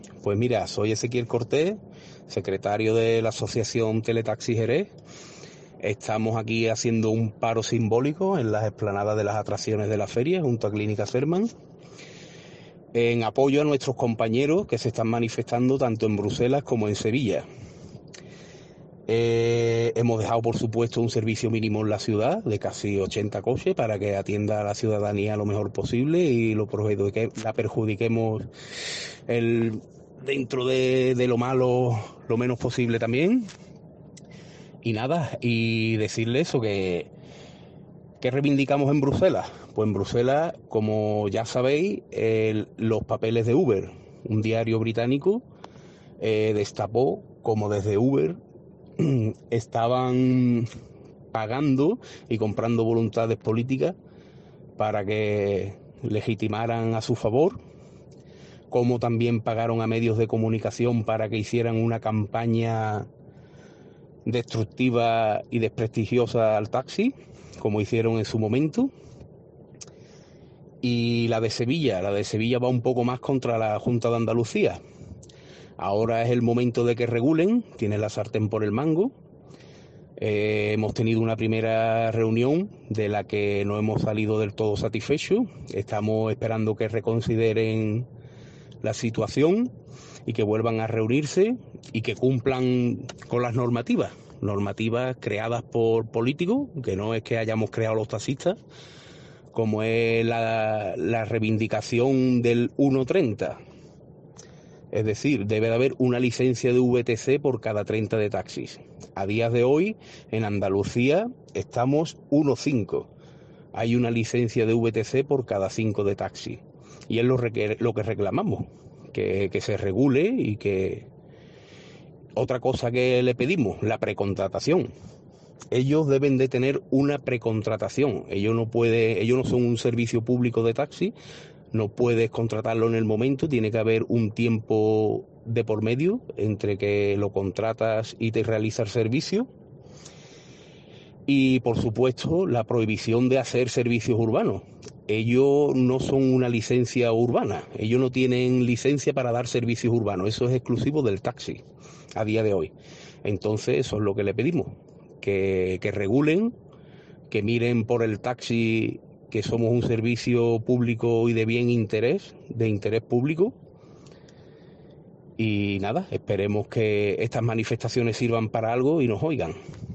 Pues mira, soy Ezequiel Cortés, secretario de la Asociación Teletaxi Jerez. Estamos aquí haciendo un paro simbólico en las explanadas de las atracciones de la feria junto a Clínica Ferman, en apoyo a nuestros compañeros que se están manifestando tanto en Bruselas como en Sevilla. Hemos dejado, por supuesto, un servicio mínimo en la ciudad de casi 80 coches para que atienda a la ciudadanía lo mejor posible y la perjudiquemos dentro de lo malo lo menos posible también. Y nada, y decirle eso, que reivindicamos en Bruselas. Pues en Bruselas, como ya sabéis, los papeles de Uber, un diario británico, destapó como desde Uber estaban pagando y comprando voluntades políticas para que legitimaran a su favor, como también pagaron a medios de comunicación para que hicieran una campaña destructiva y desprestigiosa al taxi, como hicieron en su momento. Y la de Sevilla va un poco más contra la Junta de Andalucía. Ahora es el momento de que regulen, tienen la sartén por el mango. Hemos tenido una primera reunión de la que no hemos salido del todo satisfechos. Estamos esperando que reconsideren la situación y que vuelvan a reunirse y que cumplan con las normativas creadas por políticos, que no es que hayamos creado los taxistas, como es la reivindicación del 1,30. Es decir, debe de haber una licencia de VTC por cada 30 de taxis. A días de hoy, en Andalucía, estamos 1,5. Hay una licencia de VTC por cada 5 de taxi. Y es lo que reclamamos, que se regule y que... Otra cosa que le pedimos, la precontratación. Ellos deben de tener una precontratación. Ellos no son un servicio público de taxi. No puedes contratarlo en el momento, tiene que haber un tiempo de por medio entre que lo contratas y te realiza el servicio. Y por supuesto, la prohibición de hacer servicios urbanos. Ellos no son una licencia urbana, ellos no tienen licencia para dar servicios urbanos, eso es exclusivo del taxi a día de hoy. Entonces, eso es lo que le pedimos, que regulen, que miren por el taxi, que somos un servicio público y de interés público. Y nada, esperemos que estas manifestaciones sirvan para algo y nos oigan.